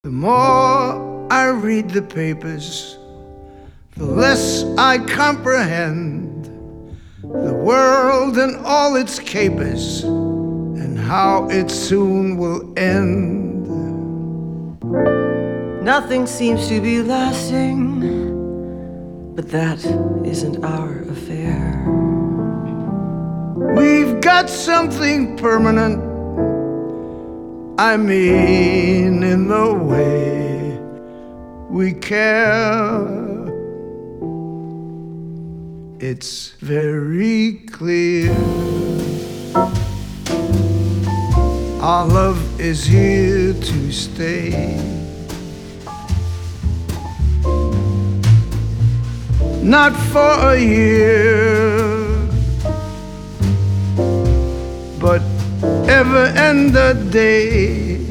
The more I read the papers, the less I comprehend the world and all its capers, and how it soon will end. Nothing seems to be lasting, but that isn't our affair. We've got something permanent, I mean in the way we care. It's very clear our love is here to stay. Not for a year, but ever and a day.